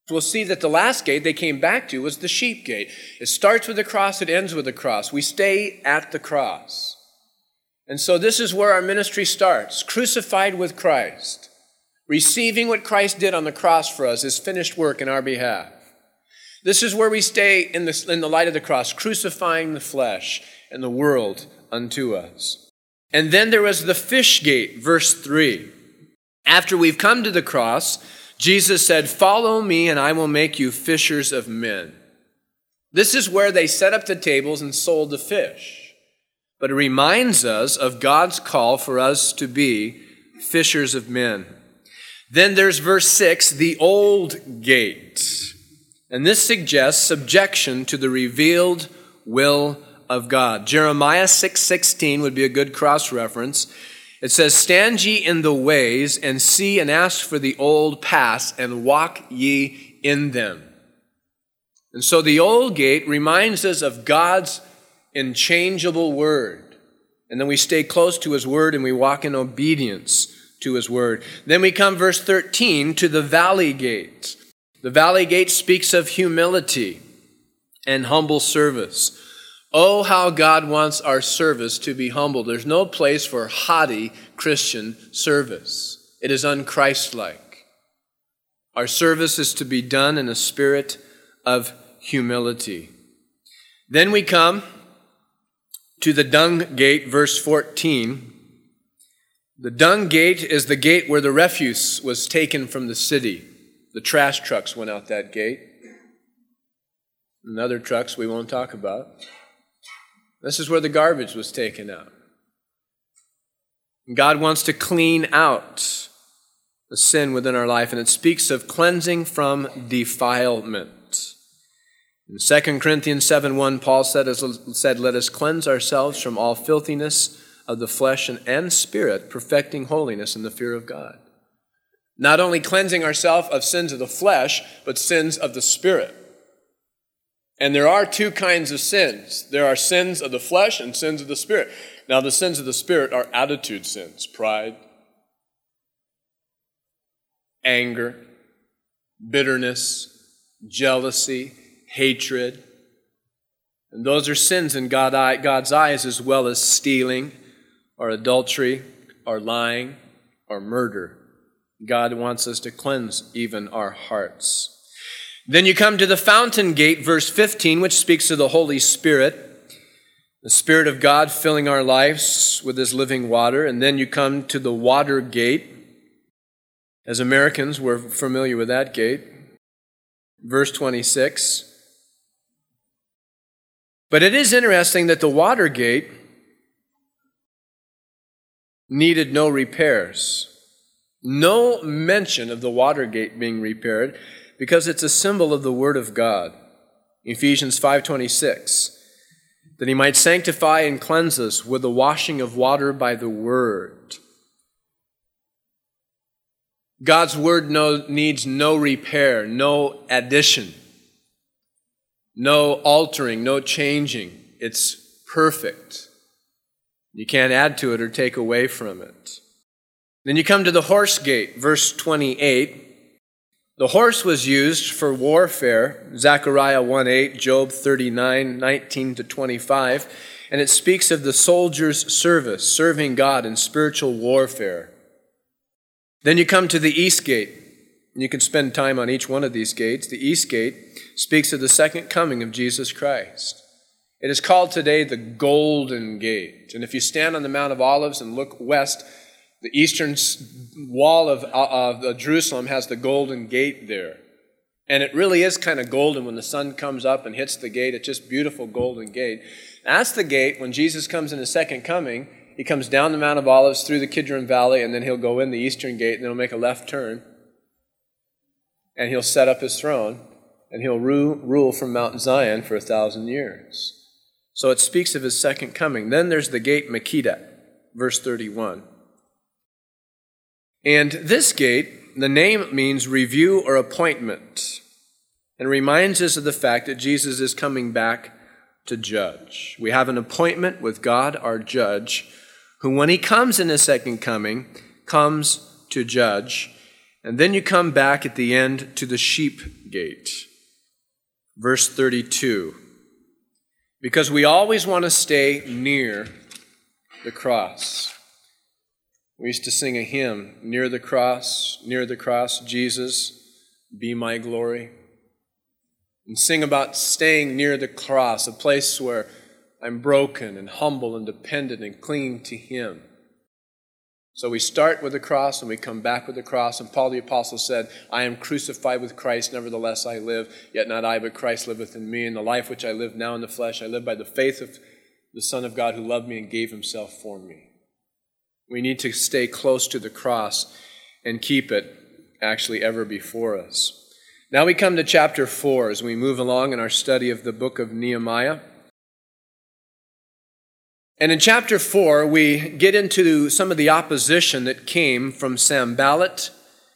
We'll see that the last gate they came back to was the sheep gate. It starts with the cross, it ends with the cross. We stay at the cross. And so this is where our ministry starts, crucified with Christ, receiving what Christ did on the cross for us, his finished work in our behalf. This is where we stay in the light of the cross, crucifying the flesh and the world unto us. And then there was the fish gate, verse 3. After we've come to the cross, Jesus said, "Follow me and I will make you fishers of men." This is where they set up the tables and sold the fish. But it reminds us of God's call for us to be fishers of men. Then there's verse 6, the old gate. And this suggests subjection to the revealed will of God. Jeremiah 6:16 would be a good cross-reference. It says, "Stand ye in the ways, and see and ask for the old paths, and walk ye in them." And so the old gate reminds us of God's unchangeable word. And then we stay close to his word, and we walk in obedience to his word. Then we come, verse 13, to the valley gate. The valley gate speaks of humility and humble service. Oh, how God wants our service to be humble. There's no place for haughty Christian service. It is unchristlike. Our service is to be done in a spirit of humility. Then we come to the dung gate, verse 14. The dung gate is the gate where the refuse was taken from the city. The trash trucks went out that gate. And other trucks we won't talk about. This is where the garbage was taken out. God wants to clean out the sin within our life, and it speaks of cleansing from defilement. In 2 Corinthians 7:1, Paul said, "Let us cleanse ourselves from all filthiness of the flesh and spirit, perfecting holiness in the fear of God." Not only cleansing ourselves of sins of the flesh, but sins of the spirit. And there are two kinds of sins. There are sins of the flesh and sins of the spirit. Now, the sins of the spirit are attitude sins: pride, anger, bitterness, jealousy, hatred. And those are sins in God's eyes, as well as stealing, or adultery, or lying, or murder. God wants us to cleanse even our hearts. Then you come to the fountain gate, verse 15, which speaks of the Holy Spirit, the Spirit of God filling our lives with his living water. And then you come to the water gate. As Americans, we're familiar with that gate. Verse 26. But it is interesting that the water gate needed no repairs. No mention of the water gate being repaired, because it's a symbol of the Word of God. Ephesians 5:26, that he might sanctify and cleanse us with the washing of water by the Word. God's Word needs no repair, no addition, no altering, no changing. It's perfect. You can't add to it or take away from it. Then you come to the horse gate, verse 28. The horse was used for warfare, Zechariah 1:8, Job 39:19-25, and it speaks of the soldier's service, serving God in spiritual warfare. Then you come to the east gate, and you can spend time on each one of these gates. The east gate speaks of the second coming of Jesus Christ. It is called today the Golden Gate, and if you stand on the Mount of Olives and look west, the eastern wall of Jerusalem has the Golden Gate there. And it really is kind of golden when the sun comes up and hits the gate. It's just beautiful Golden Gate. That's the gate when Jesus comes in his second coming. He comes down the Mount of Olives through the Kidron Valley, and then he'll go in the eastern gate, and then he'll make a left turn. And he'll set up his throne, and he'll rule from Mount Zion for 1,000 years. So it speaks of his second coming. Then there's the gate Makkedah, verse 31. And this gate, the name means review or appointment, and reminds us of the fact that Jesus is coming back to judge. We have an appointment with God, our judge, who when he comes in his second coming, comes to judge. And then you come back at the end to the sheep gate. Verse 32. Because we always want to stay near the cross. We used to sing a hymn, near the cross, Jesus, be my glory. And sing about staying near the cross, a place where I'm broken and humble and dependent and clinging to Him. So we start with the cross and we come back with the cross. And Paul the Apostle said, I am crucified with Christ, nevertheless I live. Yet not I, but Christ liveth in me. And the life which I live now in the flesh, I live by the faith of the Son of God who loved me and gave Himself for me. We need to stay close to the cross and keep it actually ever before us. Now we come to chapter 4 as we move along in our study of the book of Nehemiah. And in chapter 4, we get into some of the opposition that came from Sanballat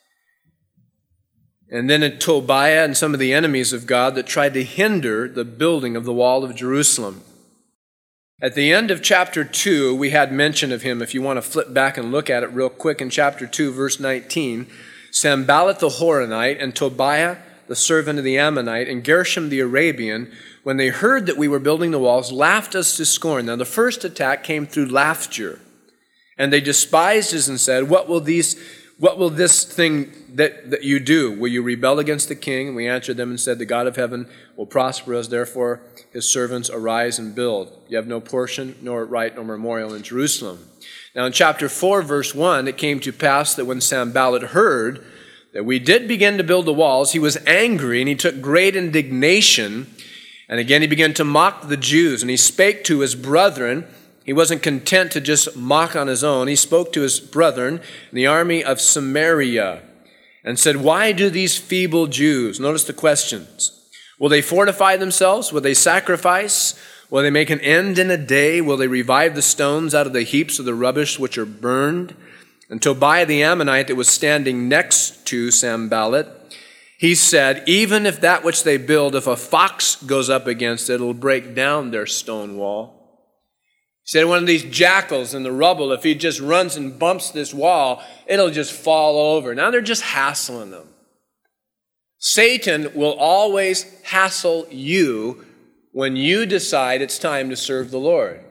and then in Tobiah and some of the enemies of God that tried to hinder the building of the wall of Jerusalem. At the end of chapter 2, we had mention of him. If you want to flip back and look at it real quick in chapter 2, verse 19, Sanballat the Horonite and Tobiah the servant of the Ammonite and Gershom the Arabian, when they heard that we were building the walls, laughed us to scorn. Now the first attack came through laughter. And they despised us and said, What will this thing that you do? Will you rebel against the king? And we answered them and said, The God of heaven will prosper us, therefore His servants arise and build. You have no portion, nor right, nor memorial in Jerusalem. Now in chapter 4, verse 1, it came to pass that when Sanballat heard that we did begin to build the walls, he was angry and he took great indignation. And again he began to mock the Jews. And he spake to his brethren. He wasn't content to just mock on his own. He spoke to his brethren in the army of Samaria and said, Why do these feeble Jews? Notice the questions. Will they fortify themselves? Will they sacrifice? Will they make an end in a day? Will they revive the stones out of the heaps of the rubbish which are burned? And Tobiah the Ammonite that was standing next to Sanballat, he said, Even if that which they build, if a fox goes up against it, it'll break down their stone wall. He said, one of these jackals in the rubble, if he just runs and bumps this wall, it'll just fall over. Now they're just hassling them. Satan will always hassle you when you decide it's time to serve the Lord.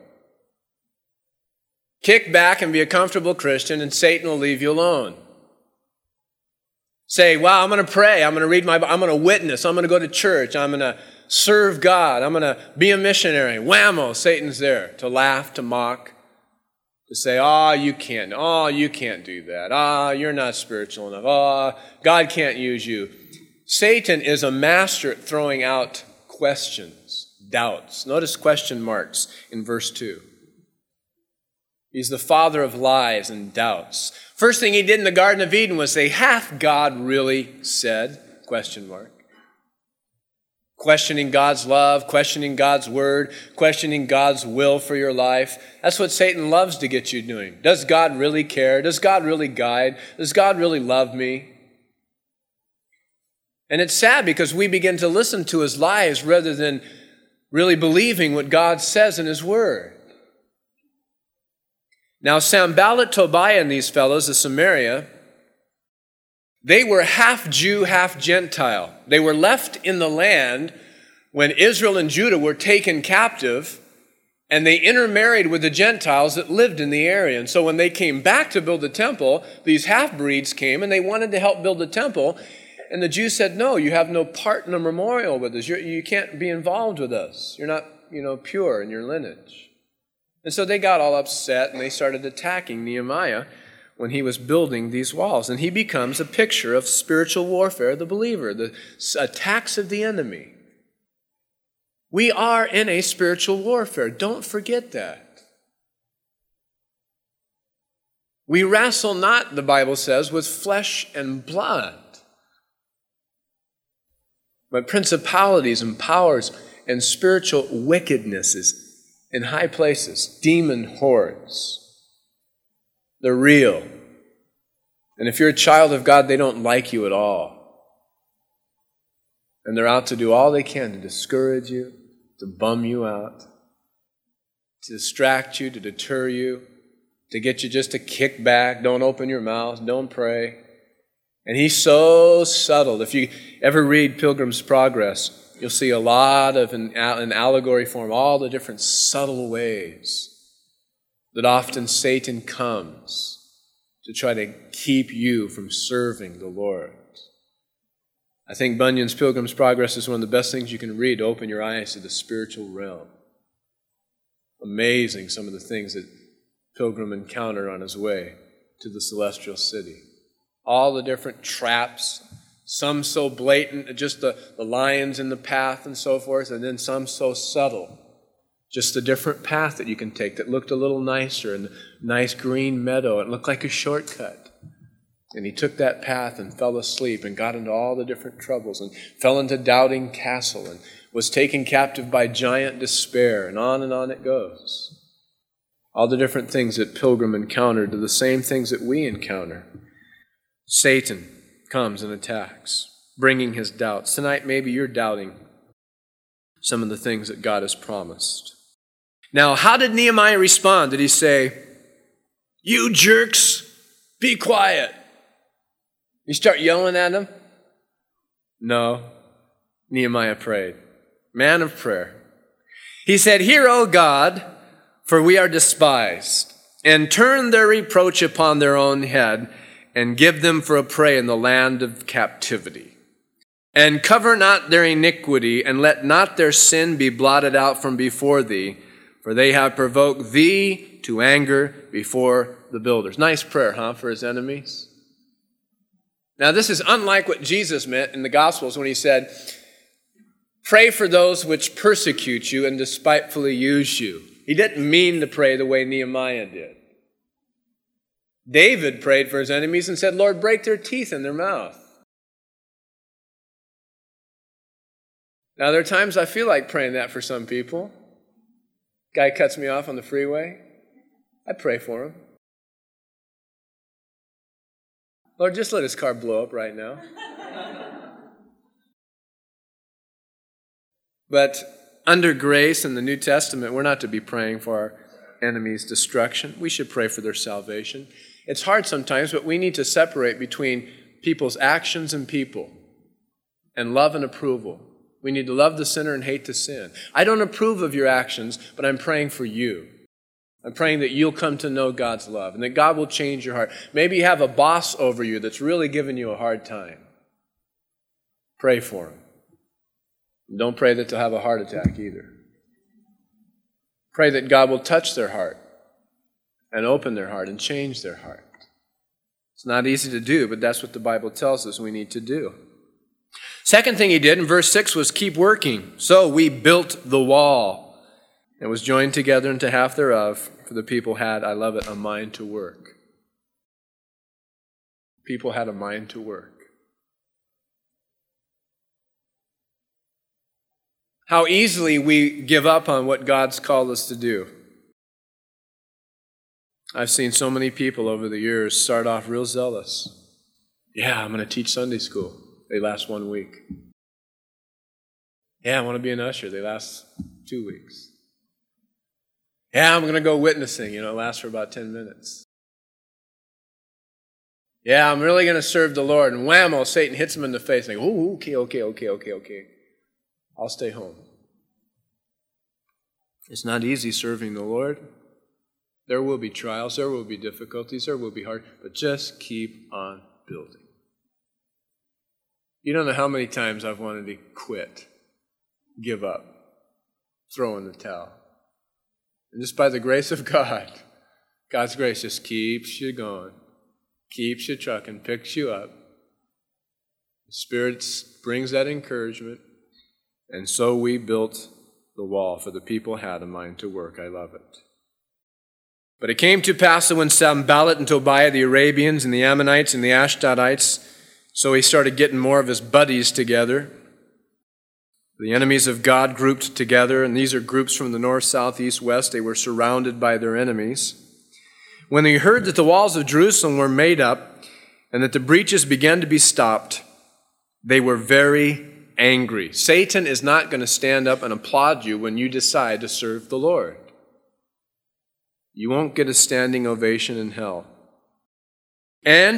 Kick back and be a comfortable Christian, and Satan will leave you alone. Say, I'm going to pray. I'm going to read my Bible. I'm going to witness. I'm going to go to church. I'm going to serve God. I'm going to be a missionary. Whammo, Satan's there to laugh, to mock, to say, you can't. You can't do that. You're not spiritual enough. God can't use you. Satan is a master at throwing out questions, doubts. Notice question marks in verse 2. He's the father of lies and doubts. First thing he did in the Garden of Eden was say, hath God really said? Question mark. Questioning God's love, questioning God's word, questioning God's will for your life. That's what Satan loves to get you doing. Does God really care? Does God really guide? Does God really love me? And it's sad because we begin to listen to his lies rather than really believing what God says in his word. Now, Sanballat, Tobiah, and these fellows of Samaria, they were half Jew, half Gentile. They were left in the land when Israel and Judah were taken captive, and they intermarried with the Gentiles that lived in the area. And so when they came back to build the temple, these half-breeds came, and they wanted to help build the temple. And the Jews said, no, you have no part in the memorial with us. You can't be involved with us. You're not, pure in your lineage. And so they got all upset and they started attacking Nehemiah when he was building these walls. And he becomes a picture of spiritual warfare of the believer, the attacks of the enemy. We are in a spiritual warfare. Don't forget that. We wrestle not, the Bible says, with flesh and blood, but principalities and powers and spiritual wickednesses in high places, demon hordes. They're real. And if you're a child of God, they don't like you at all. And they're out to do all they can to discourage you, to bum you out, to distract you, to deter you, to get you just to kick back, don't open your mouth, don't pray. And he's so subtle. If you ever read Pilgrim's Progress, you'll see a lot of, in allegory form, all the different subtle ways that often Satan comes to try to keep you from serving the Lord. I think Bunyan's Pilgrim's Progress is one of the best things you can read to open your eyes to the spiritual realm. Amazing, some of the things that Pilgrim encountered on his way to the celestial city. All the different traps, some so blatant, just the lions in the path and so forth, and then some so subtle. Just a different path that you can take that looked a little nicer, and a nice green meadow. It looked like a shortcut. And he took that path and fell asleep and got into all the different troubles and fell into Doubting Castle and was taken captive by giant despair, and on it goes. All the different things that Pilgrim encountered are the same things that we encounter. Satan comes and attacks, bringing his doubts. Tonight, maybe you're doubting some of the things that God has promised. Now, how did Nehemiah respond? Did he say, "You jerks, be quiet"? You start yelling at him? No. Nehemiah prayed. Man of prayer. He said, "Hear, O God, for we are despised, and turn their reproach upon their own head, and give them for a prey in the land of captivity. And cover not their iniquity, and let not their sin be blotted out from before thee, for they have provoked thee to anger before the builders." Nice prayer, huh, for his enemies? Now, this is unlike what Jesus meant in the Gospels when he said, "Pray for those which persecute you and despitefully use you." He didn't mean to pray the way Nehemiah did. David prayed for his enemies and said, "Lord, break their teeth in their mouth." Now, there are times I feel like praying that for some people. Guy cuts me off on the freeway. I pray for him. Lord, just let his car blow up right now. But under grace in the New Testament, we're not to be praying for our enemies' destruction. We should pray for their salvation. It's hard sometimes, but we need to separate between people's actions and people, and love and approval. We need to love the sinner and hate the sin. I don't approve of your actions, but I'm praying for you. I'm praying that you'll come to know God's love and that God will change your heart. Maybe you have a boss over you that's really giving you a hard time. Pray for him. Don't pray that they'll have a heart attack either. Pray that God will touch their heart and open their heart and change their heart. It's not easy to do, but that's what the Bible tells us we need to do. Second thing he did in verse 6 was keep working. So we built the wall. It was joined together into half thereof, for the people had, I love it, a mind to work. People had a mind to work. How easily we give up on what God's called us to do. I've seen so many people over the years start off real zealous. Yeah, I'm going to teach Sunday school. They last 1 week. Yeah, I want to be an usher. They last 2 weeks. Yeah, I'm going to go witnessing. It lasts for about 10 minutes. Yeah, I'm really going to serve the Lord. And whammo, Satan hits him in the face. And they go, "Oh, okay. I'll stay home." It's not easy serving the Lord. There will be trials. There will be difficulties. There will be hard. But just keep on building. You don't know how many times I've wanted to quit, give up, throw in the towel. And just by the grace of God, God's grace just keeps you going, keeps you trucking, picks you up. The Spirit brings that encouragement. And so we built the wall, for the people had a mind to work. I love it. But it came to pass that when Sanballat and Tobiah, the Arabians and the Ammonites and the Ashdodites, so he started getting more of his buddies together. The enemies of God grouped together, and these are groups from the north, south, east, west. They were surrounded by their enemies. When they heard that the walls of Jerusalem were made up and that the breaches began to be stopped, they were very angry. Satan is not going to stand up and applaud you when you decide to serve the Lord. You won't get a standing ovation in hell. And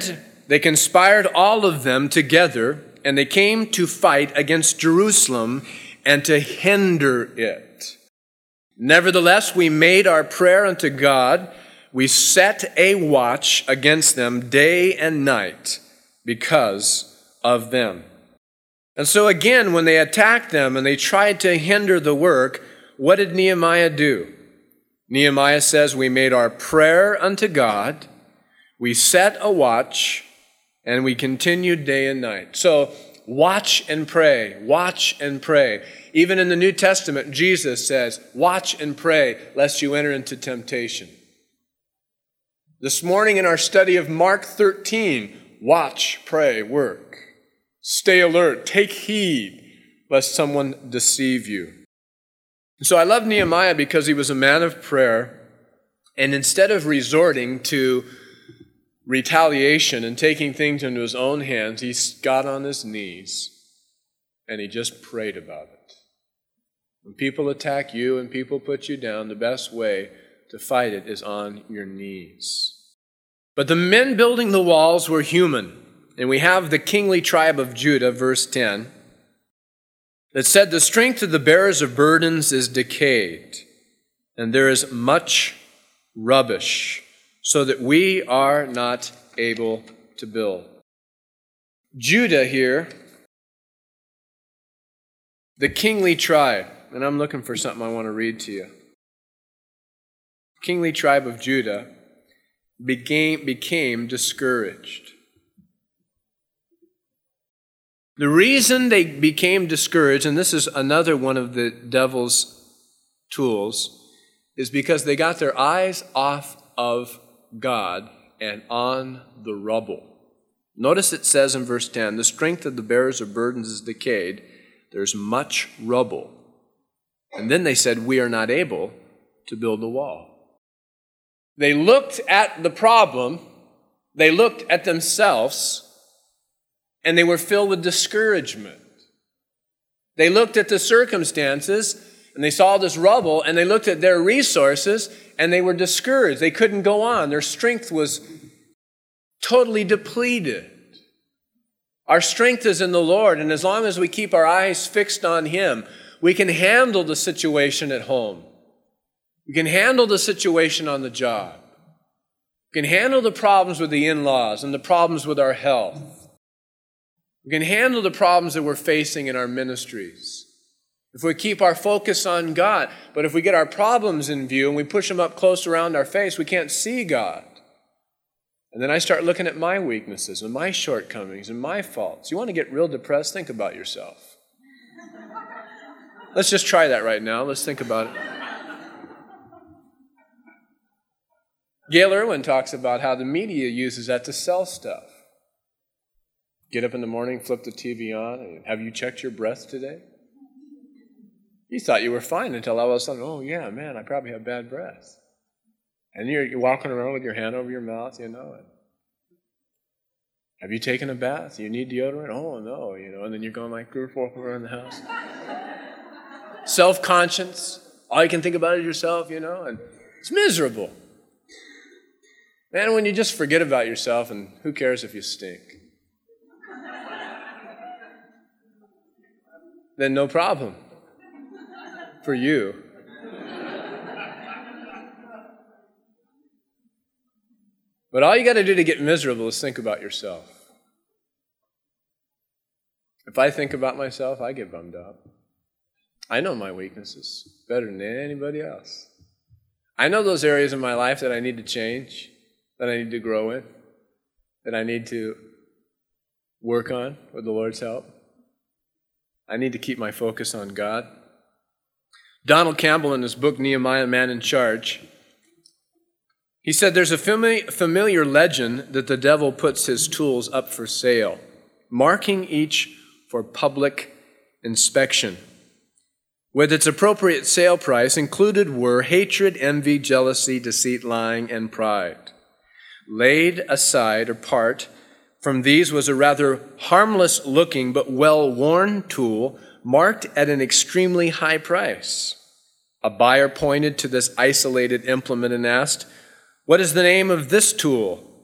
they conspired all of them together, and they came to fight against Jerusalem and to hinder it. Nevertheless, we made our prayer unto God. We set a watch against them day and night because of them. And so again, when they attacked them and they tried to hinder the work, what did Nehemiah do? Nehemiah says, we made our prayer unto God, we set a watch, and we continued day and night. So watch and pray, watch and pray. Even in the New Testament, Jesus says, watch and pray lest you enter into temptation. This morning in our study of Mark 13, watch, pray, work. Stay alert, take heed lest someone deceive you. So I love Nehemiah because he was a man of prayer, and instead of resorting to retaliation and taking things into his own hands, he got on his knees and he just prayed about it. When people attack you and people put you down, the best way to fight it is on your knees. But the men building the walls were human, and we have the kingly tribe of Judah, verse 10, that said, the strength of the bearers of burdens is decayed, and there is much rubbish, so that we are not able to build. Judah here, the kingly tribe, and I'm looking for something I want to read to you. Kingly tribe of Judah became discouraged. The reason they became discouraged, and this is another one of the devil's tools, is because they got their eyes off of God and on the rubble. Notice it says in verse 10, the strength of the bearers of burdens is decayed. There's much rubble. And then they said, we are not able to build the wall. They looked at the problem, they looked at themselves, and they were filled with discouragement. They looked at the circumstances, and they saw this rubble, and they looked at their resources, and they were discouraged. They couldn't go on. Their strength was totally depleted. Our strength is in the Lord, and as long as we keep our eyes fixed on Him, we can handle the situation at home. We can handle the situation on the job. We can handle the problems with the in-laws and the problems with our health. We can handle the problems that we're facing in our ministries if we keep our focus on God. But if we get our problems in view and we push them up close around our face, we can't see God. And then I start looking at my weaknesses and my shortcomings and my faults. You want to get real depressed? Think about yourself. Let's just try that right now. Let's think about it. Gail Irwin talks about how the media uses that to sell stuff. Get up in the morning, flip the TV on, and have you checked your breath today? You thought you were fine until all of a sudden, oh yeah, man, I probably have bad breath. And you're walking around with your hand over your mouth, you know it. Have you taken a bath? You need deodorant? Oh no, and then you're going like, walking around the house. Self-conscious, all you can think about is yourself, and it's miserable. Man, when you just forget about yourself, and who cares if you stink? Then no problem for you. But all you got to do to get miserable is think about yourself. If I think about myself, I get bummed out. I know my weaknesses better than anybody else. I know those areas in my life that I need to change, that I need to grow in, that I need to work on with the Lord's help. I need to keep my focus on God. Donald Campbell, in his book, Nehemiah, Man in Charge, he said there's a familiar legend that the devil puts his tools up for sale, marking each for public inspection. With its appropriate sale price, included were hatred, envy, jealousy, deceit, lying, and pride. Laid aside apart from these was a rather harmless-looking but well-worn tool marked at an extremely high price. A buyer pointed to this isolated implement and asked, "What is the name of this tool?"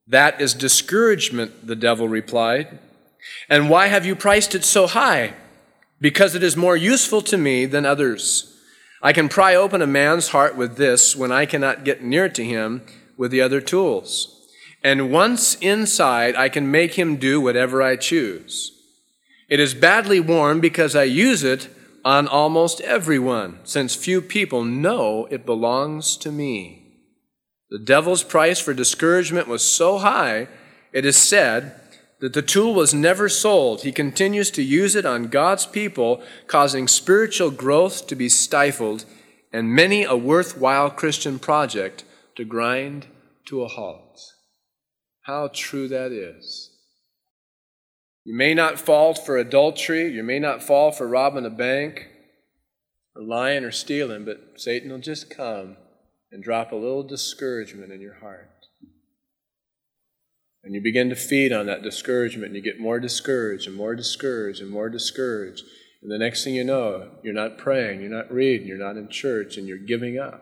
That is discouragement, the devil replied. And why have you priced it so high? Because it is more useful to me than others. I can pry open a man's heart with this when I cannot get near to him with the other tools. And once inside, I can make him do whatever I choose. It is badly worn because I use it on almost everyone, since few people know it belongs to me. The devil's price for discouragement was so high, it is said, that the tool was never sold. He continues to use it on God's people, causing spiritual growth to be stifled and many a worthwhile Christian project to grind to a halt. How true that is. You may not fall for adultery, you may not fall for robbing a bank or lying or stealing, but Satan will just come and drop a little discouragement in your heart. And you begin to feed on that discouragement, and you get more discouraged and more discouraged and more discouraged. And the next thing you know, you're not praying, you're not reading, you're not in church, and you're giving up.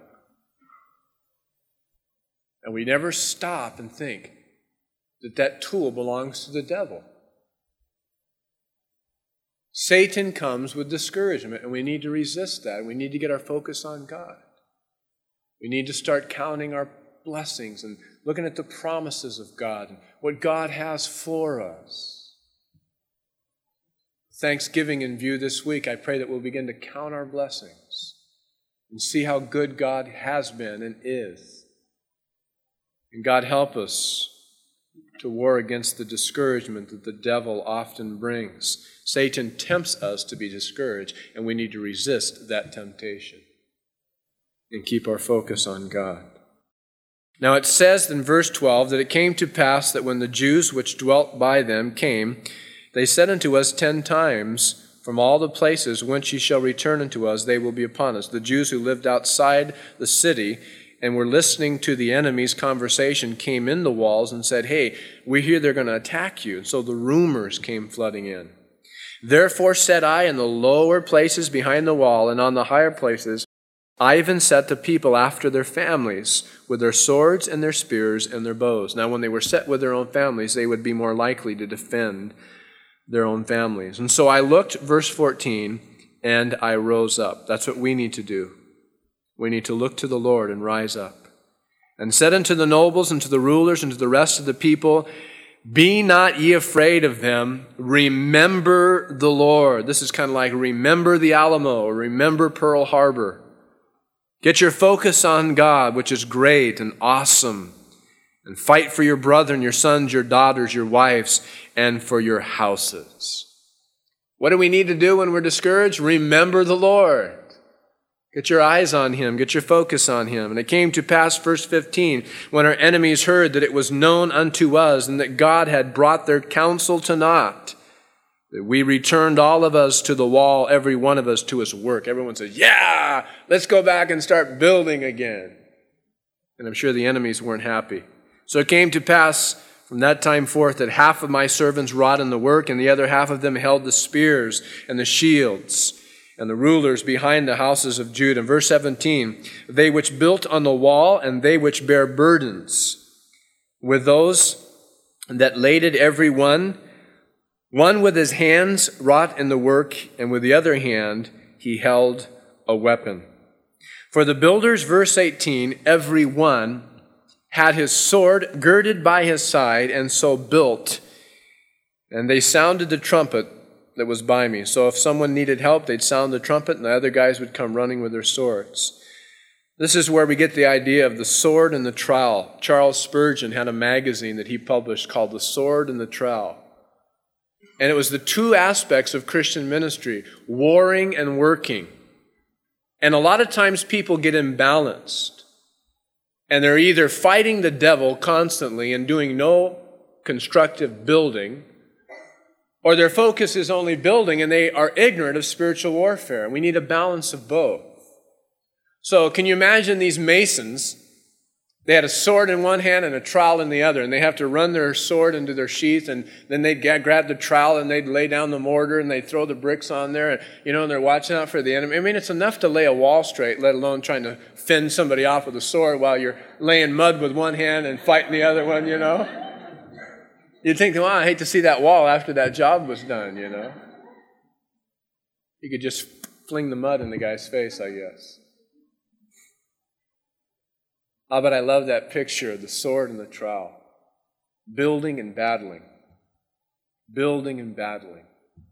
And we never stop and think that that tool belongs to the devil. Satan comes with discouragement, and we need to resist that. We need to get our focus on God. We need to start counting our blessings and looking at the promises of God and what God has for us. Thanksgiving in view this week, I pray that we'll begin to count our blessings and see how good God has been and is. And God help us to war against the discouragement that the devil often brings. Satan tempts us to be discouraged, and we need to resist that temptation and keep our focus on God. Now it says in verse 12 that it came to pass that when the Jews which dwelt by them came, they said unto us 10 times, from all the places whence ye shall return unto us, they will be upon us. The Jews who lived outside the city and were listening to the enemy's conversation came in the walls and said, hey, we hear they're going to attack you. So the rumors came flooding in. Therefore said I, in the lower places behind the wall and on the higher places, I even set the people after their families, with their swords and their spears and their bows. Now when they were set with their own families, they would be more likely to defend their own families. And so I looked, verse 14, and I rose up. That's what we need to do. We need to look to the Lord and rise up. And said unto the nobles and to the rulers and to the rest of the people, be not ye afraid of them. Remember the Lord. This is kind of like remember the Alamo or remember Pearl Harbor. Get your focus on God, which is great and awesome. And fight for your brethren, your sons, your daughters, your wives, and for your houses. What do we need to do when we're discouraged? Remember the Lord. Get your eyes on Him. Get your focus on Him. And it came to pass, verse 15, when our enemies heard that it was known unto us and that God had brought their counsel to naught, that we returned all of us to the wall, every one of us to his work. Everyone says, yeah, let's go back and start building again. And I'm sure the enemies weren't happy. So it came to pass from that time forth that half of my servants wrought in the work, and the other half of them held the spears and the shields, and the rulers behind the houses of Judah. And verse 17, they which built on the wall, and they which bear burdens, with those that laded every one with his hands wrought in the work, and with the other hand he held a weapon. For the builders, verse 18, every one had his sword girded by his side, and so built. And they sounded the trumpet that was by me. So if someone needed help, they'd sound the trumpet, and the other guys would come running with their swords. This is where we get the idea of the sword and the trowel. Charles Spurgeon had a magazine that he published called The Sword and the Trowel. And it was the two aspects of Christian ministry, warring and working. And a lot of times people get imbalanced. And they're either fighting the devil constantly and doing no constructive building, or their focus is only building and they are ignorant of spiritual warfare. We need a balance of both. So can you imagine these masons? They had a sword in one hand and a trowel in the other, and they have to run their sword into their sheath, and then they'd grab the trowel and they'd lay down the mortar and they'd throw the bricks on there, and they're watching out for the enemy. I mean, it's enough to lay a wall straight, let alone trying to fend somebody off with a sword while you're laying mud with one hand and fighting the other one, You'd think, well, I hate to see that wall after that job was done, you know. You could just fling the mud in the guy's face, I guess. But I love that picture of the sword and the trowel. Building and battling. Building and battling.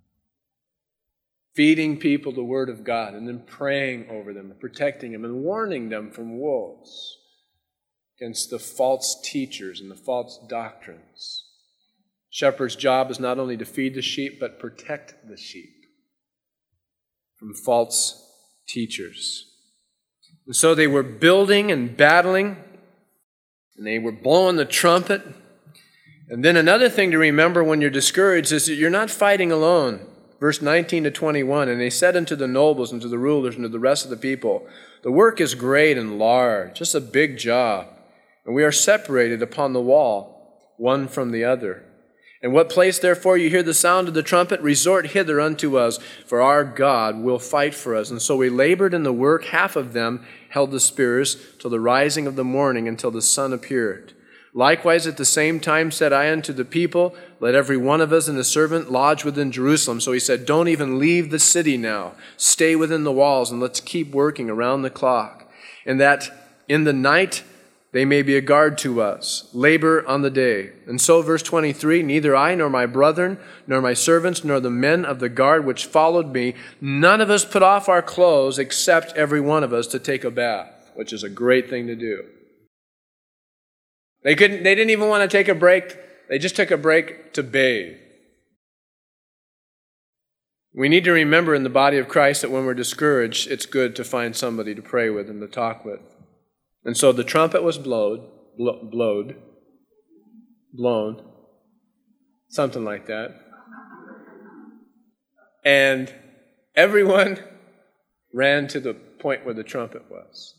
Feeding people the Word of God and then praying over them and protecting them and warning them from wolves against the false teachers and the false doctrines. Shepherd's job is not only to feed the sheep, but protect the sheep from false teachers. And so they were building and battling, and they were blowing the trumpet. And then another thing to remember when you're discouraged is that you're not fighting alone. Verse 19 to 21, and they said unto the nobles and to the rulers and to the rest of the people, the work is great and large, just a big job, and we are separated upon the wall, one from the other. In what place, therefore, you hear the sound of the trumpet, resort hither unto us, for our God will fight for us. And so we labored in the work. Half of them held the spears till the rising of the morning, until the sun appeared. Likewise, at the same time said I unto the people, let every one of us and his servant lodge within Jerusalem. So he said, don't even leave the city now. Stay within the walls, and let's keep working around the clock. And that in the night they may be a guard to us. Labor on the day. And so, verse 23, neither I nor my brethren, nor my servants, nor the men of the guard which followed me, none of us put off our clothes, except every one of us to take a bath, which is a great thing to do. They didn't even want to take a break. They just took a break to bathe. We need to remember in the body of Christ that when we're discouraged, it's good to find somebody to pray with and to talk with. And so the trumpet was blown, something like that. And everyone ran to the point where the trumpet was.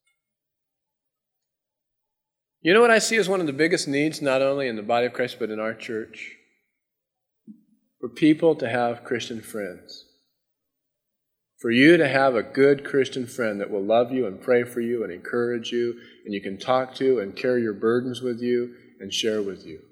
You know what I see as one of the biggest needs, not only in the body of Christ, but in our church? For people to have Christian friends. For you to have a good Christian friend that will love you and pray for you and encourage you, and you can talk to and carry your burdens with you and share with you.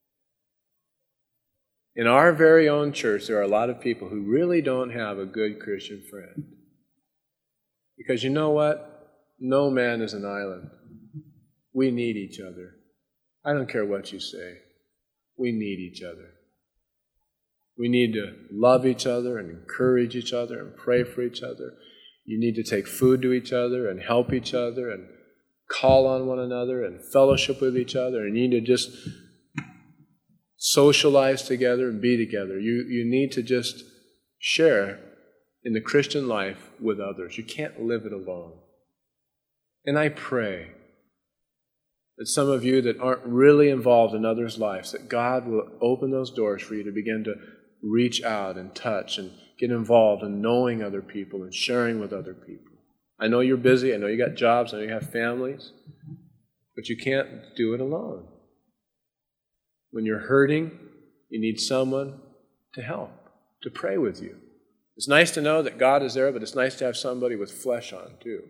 In our very own church, there are a lot of people who really don't have a good Christian friend. Because you know what? No man is an island. We need each other. I don't care what you say. We need each other. We need to love each other and encourage each other and pray for each other. You need to take food to each other and help each other and call on one another and fellowship with each other. And you need to just socialize together and be together. You need to just share in the Christian life with others. You can't live it alone. And I pray that some of you that aren't really involved in others' lives, that God will open those doors for you to begin to reach out and touch and get involved in knowing other people and sharing with other people. I know you're busy. I know you got jobs. I know you have families. But you can't do it alone. When you're hurting, you need someone to help, to pray with you. It's nice to know that God is there, but it's nice to have somebody with flesh on too.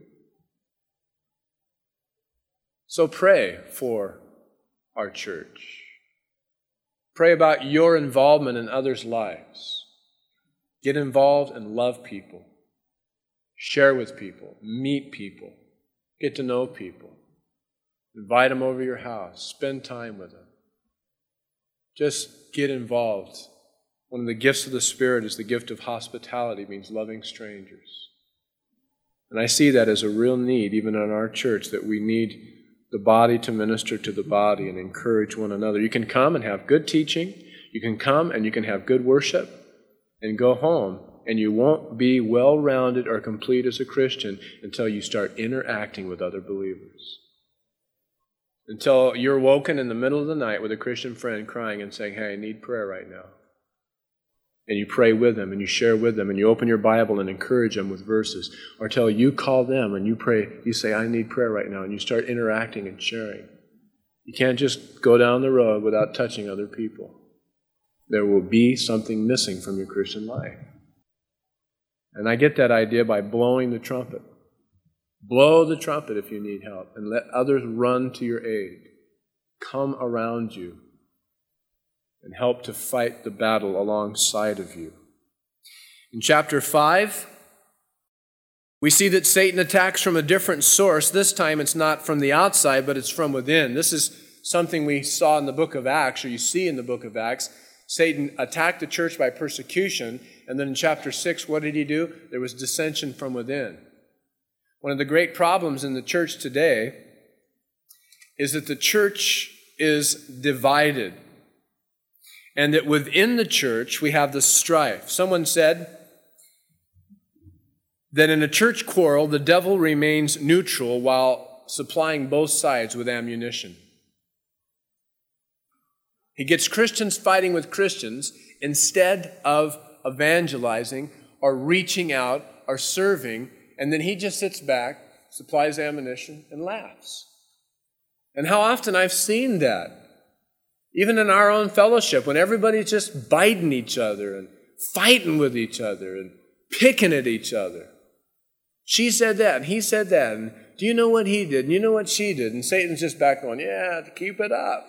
So pray for our church. Pray about your involvement in others' lives. Get involved and love people. Share with people. Meet people. Get to know people. Invite them over your house. Spend time with them. Just get involved. One of the gifts of the Spirit is the gift of hospitality. It means loving strangers. And I see that as a real need, even in our church, that we need the body to minister to the body and encourage one another. You can come and have good teaching. You can come and you can have good worship and go home. And you won't be well-rounded or complete as a Christian until you start interacting with other believers. Until you're woken in the middle of the night with a Christian friend crying and saying, hey, I need prayer right now. And you pray with them and you share with them and you open your Bible and encourage them with verses. Or till you call them and you pray, you say, I need prayer right now. And you start interacting and sharing. You can't just go down the road without touching other people. There will be something missing from your Christian life. And I get that idea by blowing the trumpet. Blow the trumpet if you need help and let others run to your aid. Come around you. and help to fight the battle alongside of you. In chapter 5, we see that Satan attacks from a different source. This time it's not from the outside, but it's from within. This is something we saw in the book of Acts, or you see in the book of Acts. Satan attacked the church by persecution, and then in chapter 6, what did he do? There was dissension from within. One of the great problems in the church today is that the church is divided, and that within the church we have the strife. Someone said that in a church quarrel, the devil remains neutral while supplying both sides with ammunition. He gets Christians fighting with Christians instead of evangelizing or reaching out or serving, and then he just sits back, supplies ammunition, and laughs. And how often I've seen that, even in our own fellowship, when everybody's just biting each other and fighting with each other and picking at each other. She said that, and he said that, and do you know what he did, and you know what she did? And Satan's just back going, yeah, keep it up.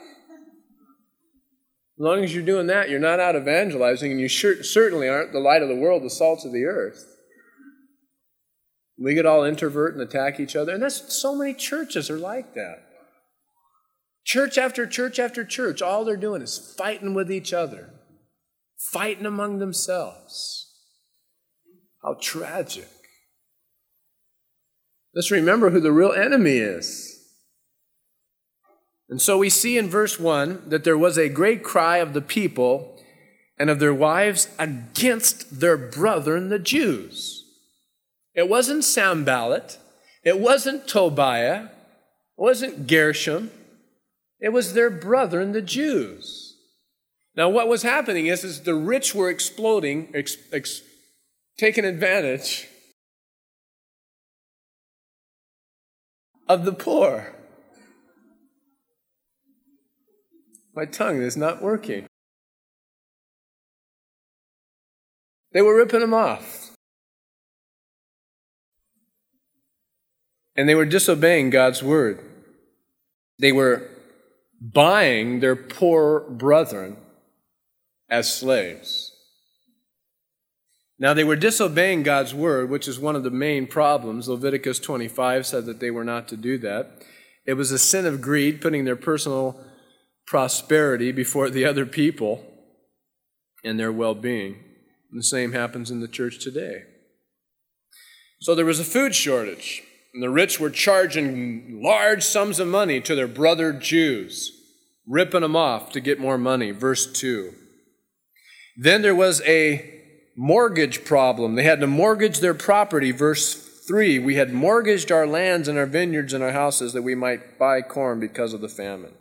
As long as you're doing that, you're not out evangelizing, and you certainly aren't the light of the world, the salt of the earth. We get all introvert and attack each other, and that's so many churches are like that. Church after church after church, all they're doing is fighting with each other, fighting among themselves. How tragic. Let's remember who the real enemy is. And so we see in verse 1 that there was a great cry of the people and of their wives against their brethren, the Jews. It wasn't Sanballat. It wasn't Tobiah. It wasn't Gershom. It was their brethren, the Jews. Now what was happening is the rich were exploding, taking advantage of the poor. My tongue is not working. They were ripping them off. And they were disobeying God's word. They were buying their poor brethren as slaves. Now, they were disobeying God's word, which is one of the main problems. Leviticus 25 said that they were not to do that. It was a sin of greed, putting their personal prosperity before the other people and their well-being. And the same happens in the church today. So there was a food shortage, and the rich were charging large sums of money to their brother Jews, ripping them off to get more money. Verse 2. Then there was a mortgage problem. They had to mortgage their property. Verse 3, we had mortgaged our lands and our vineyards and our houses that we might buy corn because of the famine.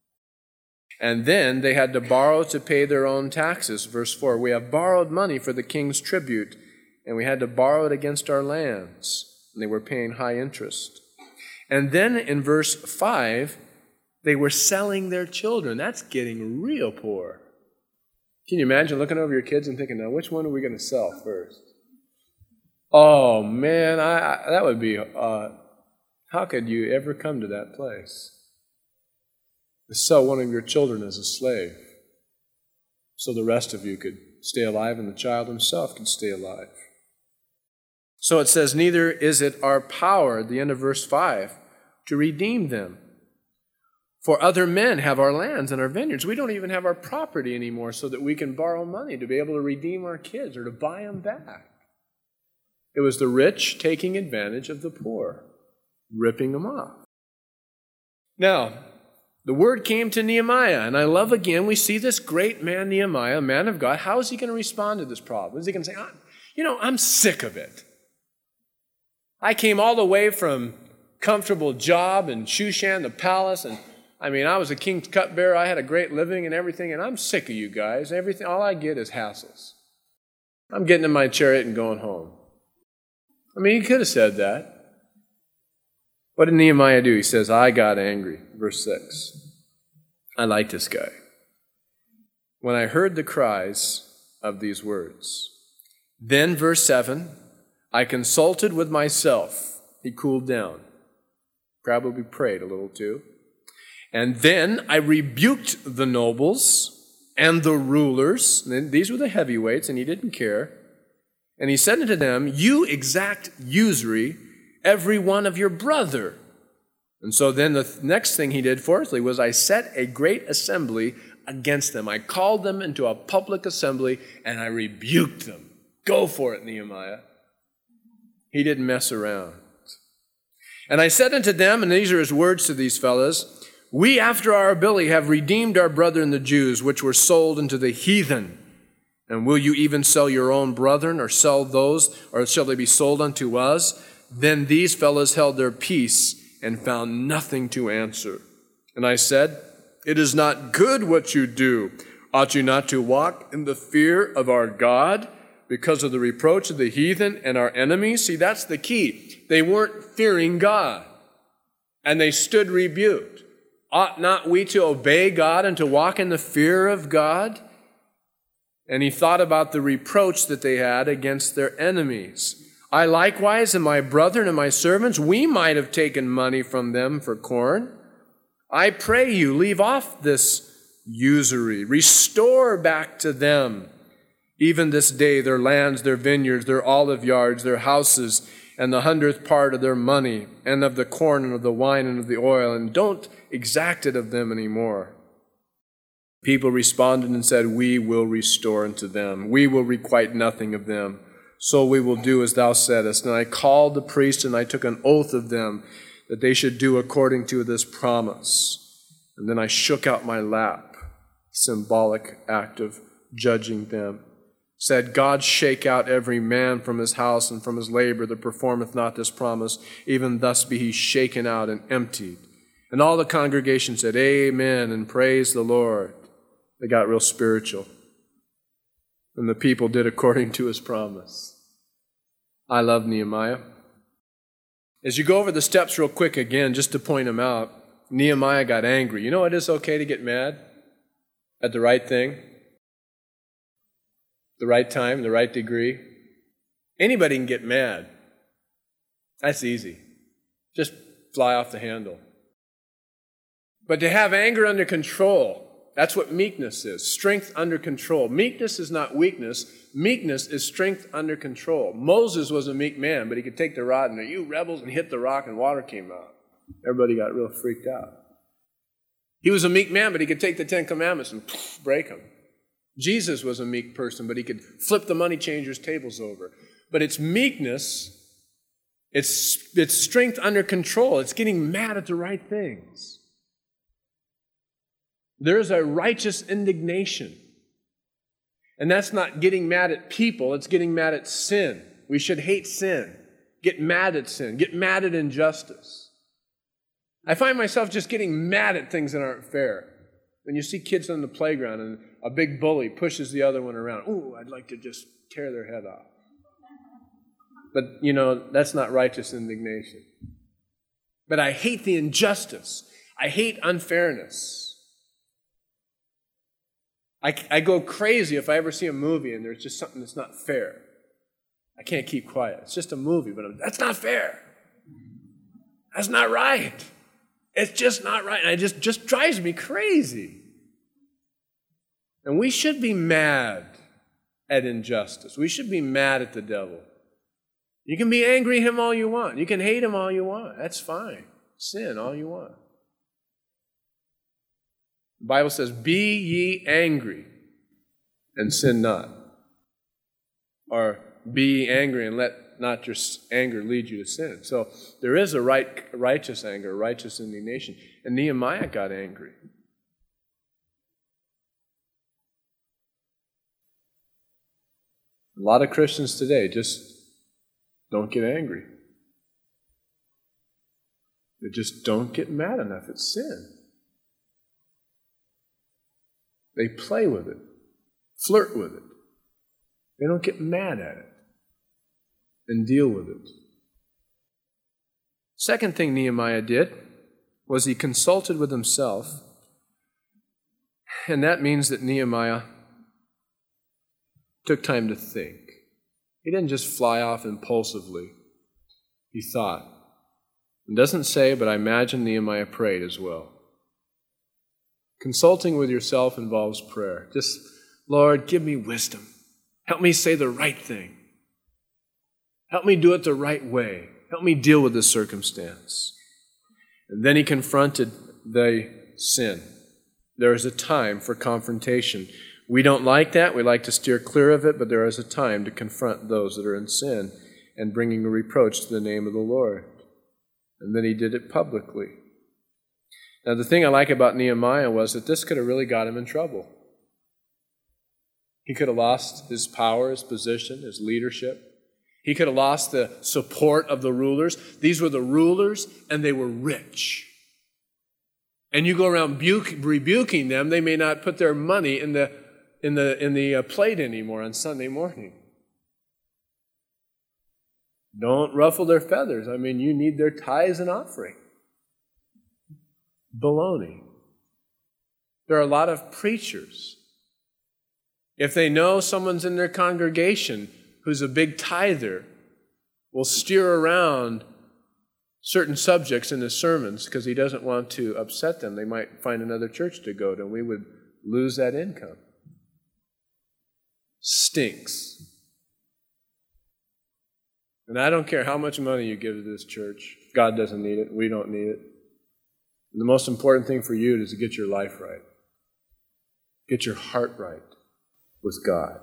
And then they had to borrow to pay their own taxes. Verse 4, we have borrowed money for the king's tribute, and we had to borrow it against our lands. And they were paying high interest. And then in verse 5, they were selling their children. That's getting real poor. Can you imagine looking over your kids and thinking, now which one are we going to sell first? Oh, man, that would be, how could you ever come to that place? To sell one of your children as a slave so the rest of you could stay alive and the child himself could stay alive. So it says, neither is it our power, at the end of verse 5, to redeem them. For other men have our lands and our vineyards. We don't even have our property anymore so that we can borrow money to be able to redeem our kids or to buy them back. It was the rich taking advantage of the poor, ripping them off. Now, the word came to Nehemiah, and I love again, we see this great man Nehemiah, a man of God. How is he going to respond to this problem? Is he going to say, I'm sick of it. I came all the way from comfortable job in Shushan, the palace, and I was a king's cupbearer. I had a great living and everything, and I'm sick of you guys. All I get is hassles. I'm getting in my chariot and going home. He could have said that. What did Nehemiah do? He says, I got angry. Verse 6. I like this guy. When I heard the cries of these words. Then, verse 7, I consulted with myself. He cooled down. Probably prayed a little too. And then I rebuked the nobles and the rulers, and these were the heavyweights, and he didn't care. And he said unto them, you exact usury, every one of your brother. And so then the next thing he did, fourthly, was I set a great assembly against them. I called them into a public assembly, and I rebuked them. Go for it, Nehemiah. He didn't mess around. And I said unto them, and these are his words to these fellows, we after our ability have redeemed our brethren the Jews, which were sold unto the heathen. And will you even sell your own brethren, or sell those, or shall they be sold unto us? Then these fellows held their peace and found nothing to answer. And I said, it is not good what you do. Ought you not to walk in the fear of our God because of the reproach of the heathen and our enemies? See, that's the key. They weren't fearing God, and they stood rebuked. Ought not we to obey God and to walk in the fear of God? And he thought about the reproach that they had against their enemies. I likewise and my brethren and my servants, we might have taken money from them for corn. I pray you, leave off this usury. Restore back to them, even this day, their lands, their vineyards, their olive yards, their houses, and the 100th part of their money, and of the corn, and of the wine, and of the oil, and don't exact it of them anymore. People responded and said, we will restore unto them. We will requite nothing of them. So we will do as thou saidest. And I called the priests, and I took an oath of them that they should do according to this promise. And then I shook out my lap, symbolic act of judging them. Said, God shake out every man from his house and from his labor that performeth not this promise. Even thus be he shaken out and emptied. And all the congregation said, amen, and praise the Lord. They got real spiritual. And the people did according to his promise. I love Nehemiah. As you go over the steps real quick again, just to point them out, Nehemiah got angry. You know it is okay to get mad at the right thing, the right time, the right degree. Anybody can get mad. That's easy. Just fly off the handle. But to have anger under control, that's what meekness is, strength under control. Meekness is not weakness. Meekness is strength under control. Moses was a meek man, but he could take the rod and you rebels, and hit the rock and water came out. Everybody got real freaked out. He was a meek man, but he could take the 10 Commandments and break them. Jesus was a meek person, but he could flip the money changers' tables over. But it's meekness, it's strength under control. It's getting mad at the right things. There's a righteous indignation. And that's not getting mad at people, it's getting mad at sin. We should hate sin. Get mad at sin. Get mad at injustice. I find myself just getting mad at things that aren't fair. When you see kids on the playground and a big bully pushes the other one around, ooh, I'd like to just tear their head off. But, that's not righteous indignation. But I hate the injustice. I hate unfairness. I go crazy if I ever see a movie and there's just something that's not fair. I can't keep quiet. It's just a movie, but that's not fair. That's not right. It's just not right. And it just drives me crazy. And we should be mad at injustice. We should be mad at the devil. You can be angry at him all you want. You can hate him all you want. That's fine. Sin all you want. The Bible says, be ye angry and sin not. Or be ye angry and let not your anger lead you to sin. So there is a righteous anger, righteous indignation. And Nehemiah got angry. A lot of Christians today just don't get angry. They just don't get mad enough at sin. They play with it, flirt with it. They don't get mad at it and deal with it. Second thing Nehemiah did was he consulted with himself, and that means that Nehemiah took time to think. He didn't just fly off impulsively. He thought. It doesn't say, but I imagine Nehemiah prayed as well. Consulting with yourself involves prayer. Just, Lord, give me wisdom. Help me say the right thing. Help me do it the right way. Help me deal with this circumstance. And then he confronted the sin. There is a time for confrontation. We don't like that. We like to steer clear of it, but there is a time to confront those that are in sin and bringing a reproach to the name of the Lord. And then he did it publicly. Now, the thing I like about Nehemiah was that this could have really got him in trouble. He could have lost his power, his position, his leadership. He could have lost the support of the rulers. These were the rulers, and they were rich. And you go around rebuking them, they may not put their money in the plate anymore on Sunday morning. Don't ruffle their feathers. I mean, you need their tithes and offering. Baloney. There are a lot of preachers. If they know someone's in their congregation who's a big tither, will steer around certain subjects in his sermons because he doesn't want to upset them. They might find another church to go to, and we would lose that income. Stinks. And I don't care how much money you give to this church. God doesn't need it. We don't need it. And the most important thing for you is to get your life right. Get your heart right with God.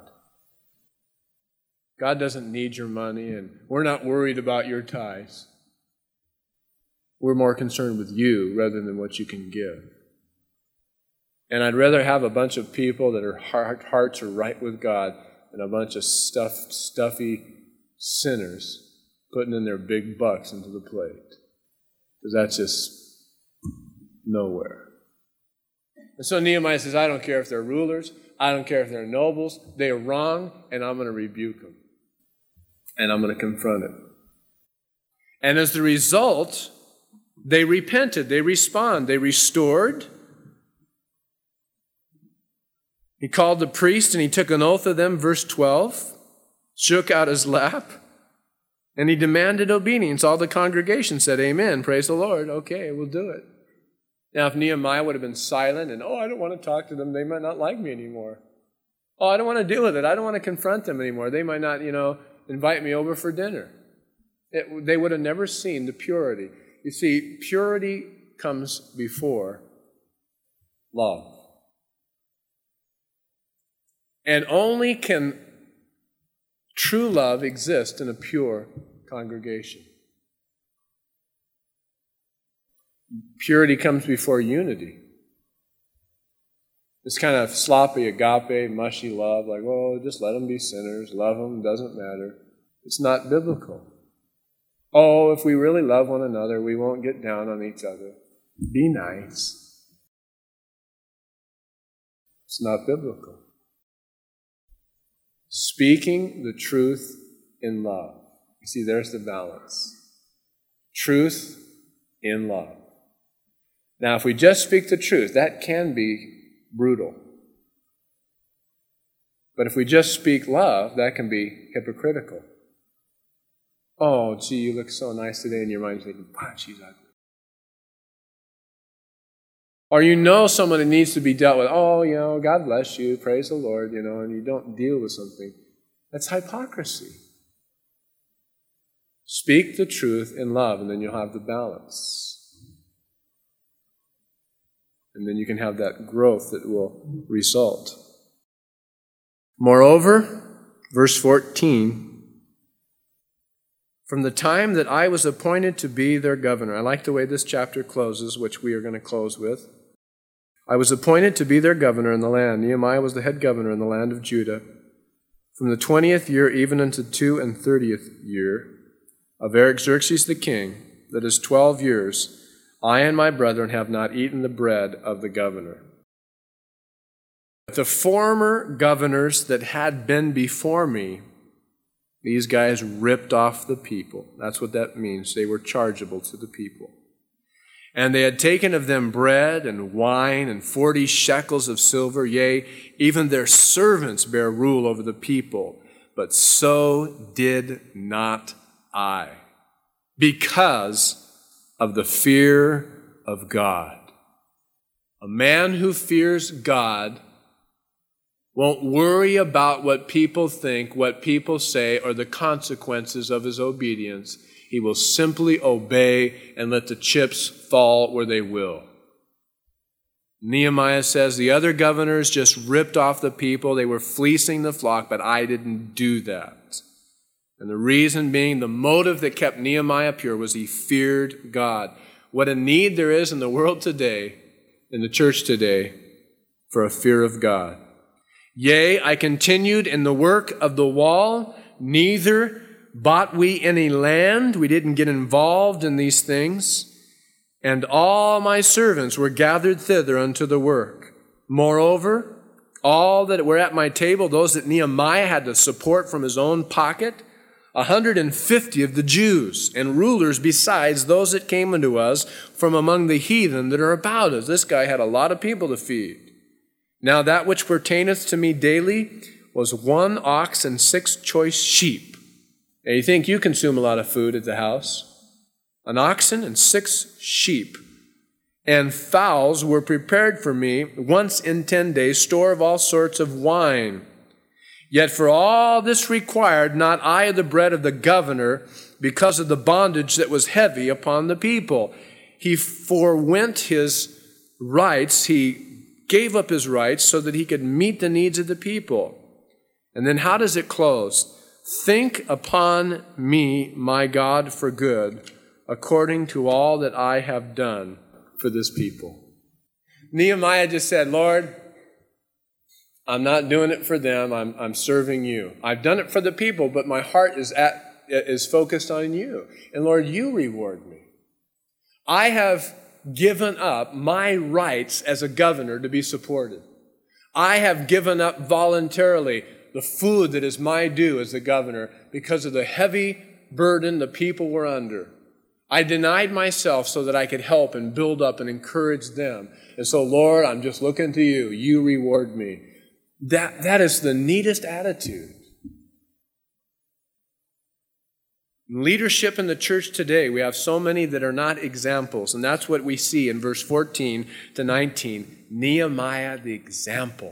God doesn't need your money, and we're not worried about your tithes. We're more concerned with you rather than what you can give. And I'd rather have a bunch of people that are hearts are right with God than a bunch of stuffy sinners putting in their big bucks into the plate. Because that's just nowhere. And so Nehemiah says, I don't care if they're rulers, I don't care if they're nobles, they are wrong, and I'm going to rebuke them. And I'm going to confront it. And as the result, they repented, they respond, they restored. He called the priest and he took an oath of them, verse 12, shook out his lap, and he demanded obedience. All the congregation said, Amen, praise the Lord. Okay, we'll do it. Now, if Nehemiah would have been silent and, I don't want to talk to them, they might not like me anymore. I don't want to deal with it. I don't want to confront them anymore. They might not, invite me over for dinner. They would have never seen the purity. You see, purity comes before love. And only can true love exist in a pure congregation. Purity comes before unity. This kind of sloppy, agape, mushy love, like, just let them be sinners, love them, doesn't matter. It's not biblical. If we really love one another, we won't get down on each other. Be nice. It's not biblical. Speaking the truth in love. You see, there's the balance. Truth in love. Now, if we just speak the truth, that can be brutal. But if we just speak love, that can be hypocritical. Gee, you look so nice today, and your mind's thinking, wow, she's ugly. Or someone that needs to be dealt with, God bless you, praise the Lord, and you don't deal with something. That's hypocrisy. Speak the truth in love, and then you'll have the balance. And then you can have that growth that will result. Moreover, verse 14, from the time that I was appointed to be their governor, I like the way this chapter closes, which we are going to close with. I was appointed to be their governor in the land. Nehemiah was the head governor in the land of Judah. From the 20th year even unto 32nd year of Artaxerxes the king, that is 12 years, I and my brethren have not eaten the bread of the governor. The former governors that had been before me, these guys ripped off the people. That's what that means. They were chargeable to the people. And they had taken of them bread and wine and 40 shekels of silver, yea, even their servants bear rule over the people. But so did not I, because of the fear of God. A man who fears God won't worry about what people think, what people say, or the consequences of his obedience. He will simply obey and let the chips fall where they will. Nehemiah says, the other governors just ripped off the people. They were fleecing the flock, but I didn't do that. And the reason being, the motive that kept Nehemiah pure was he feared God. What a need there is in the world today, in the church today, for a fear of God. Yea, I continued in the work of the wall, neither bought we any land. We didn't get involved in these things. And all my servants were gathered thither unto the work. Moreover, all that were at my table, those that Nehemiah had to support from his own pocket, 150 of the Jews and rulers besides those that came unto us from among the heathen that are about us. This guy had a lot of people to feed. Now that which pertaineth to me daily was 1 ox and 6 choice sheep. Now you think you consume a lot of food at the house. An oxen and 6 sheep. And fowls were prepared for me once in 10 days, store of all sorts of wine. Yet for all this required not I the bread of the governor, because of the bondage that was heavy upon the people. He forwent his rights, he gave up his rights so that he could meet the needs of the people. And then how does it close? Think upon me, my God, for good, according to all that I have done for this people. Nehemiah just said, Lord, I'm not doing it for them. I'm serving you. I've done it for the people, but my heart is focused on you. And Lord, you reward me. I have given up my rights as a governor to be supported. I have given up voluntarily the food that is my due as the governor because of the heavy burden the people were under. I denied myself so that I could help and build up and encourage them. And so, Lord, I'm just looking to you. You reward me. That is the neatest attitude. Leadership in the church today, we have so many that are not examples. And that's what we see in verse 14 to 19. Nehemiah, the example.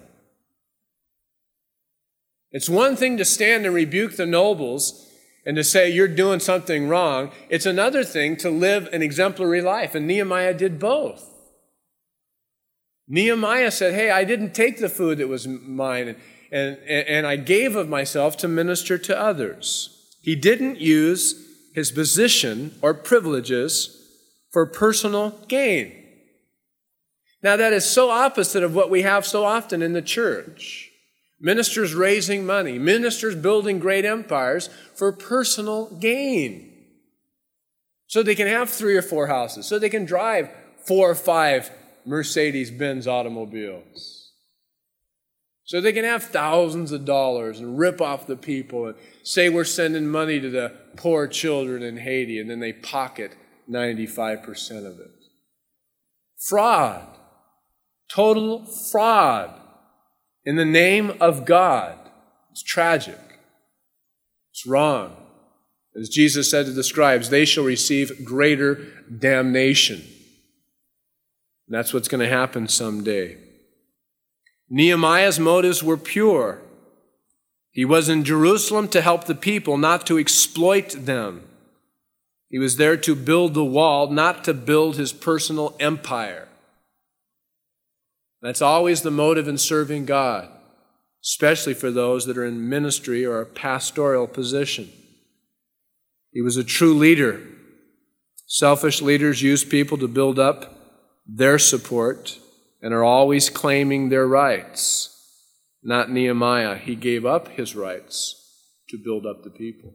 It's one thing to stand and rebuke the nobles and to say you're doing something wrong. It's another thing to live an exemplary life. And Nehemiah did both. Nehemiah said, hey, I didn't take the food that was mine, and I gave of myself to minister to others. He didn't use his position or privileges for personal gain. Now, that is so opposite of what we have so often in the church. Ministers raising money, ministers building great empires for personal gain. So they can have 3 or 4 houses, so they can drive 4 or 5 Mercedes-Benz automobiles. So they can have thousands of dollars and rip off the people and say we're sending money to the poor children in Haiti, and then they pocket 95% of it. Fraud. Total fraud. In the name of God. It's tragic. It's wrong. As Jesus said to the scribes, they shall receive greater damnation. And that's what's going to happen someday. Nehemiah's motives were pure. He was in Jerusalem to help the people, not to exploit them. He was there to build the wall, not to build his personal empire. That's always the motive in serving God, especially for those that are in ministry or a pastoral position. He was a true leader. Selfish leaders use people to build up their support and are always claiming their rights. Not Nehemiah. He gave up his rights to build up the people.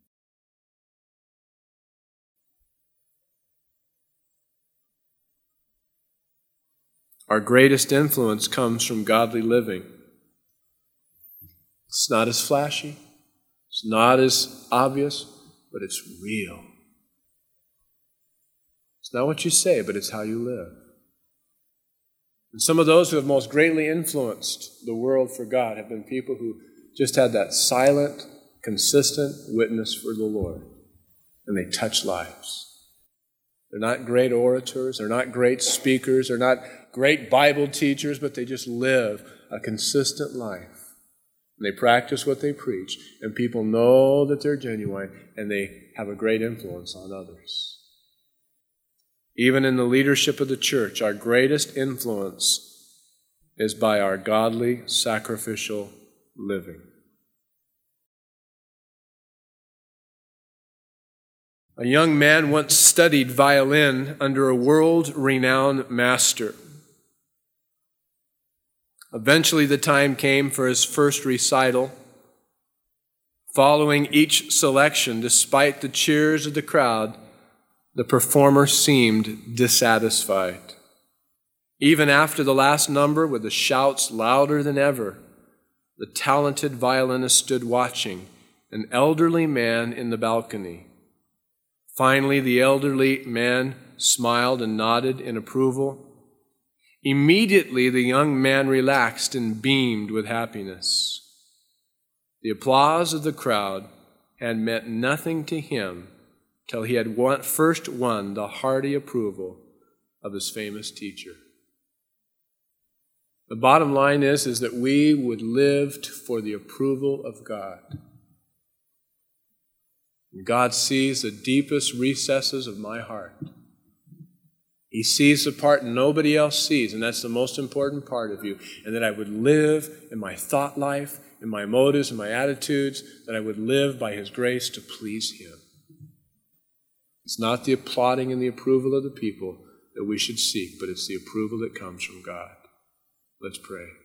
Our greatest influence comes from godly living. It's not as flashy, it's not as obvious, but it's real. It's not what you say, but it's how you live. And some of those who have most greatly influenced the world for God have been people who just had that silent, consistent witness for the Lord. And they touch lives. They're not great orators. They're not great speakers. They're not great Bible teachers, but they just live a consistent life. And they practice what they preach, and people know that they're genuine, and they have a great influence on others. Even in the leadership of the church, our greatest influence is by our godly, sacrificial living. A young man once studied violin under a world-renowned master. Eventually, the time came for his first recital. Following each selection, despite the cheers of the crowd, the performer seemed dissatisfied. Even after the last number, with the shouts louder than ever, the talented violinist stood watching, an elderly man in the balcony. Finally, the elderly man smiled and nodded in approval. Immediately, the young man relaxed and beamed with happiness. The applause of the crowd had meant nothing to him till he had first won the hearty approval of his famous teacher. The bottom line is that we would live for the approval of God. God sees the deepest recesses of my heart. He sees the part nobody else sees, and that's the most important part of you. And that I would live in my thought life, in my motives, in my attitudes, that I would live by His grace to please Him. It's not the applauding and the approval of the people that we should seek, but it's the approval that comes from God. Let's pray.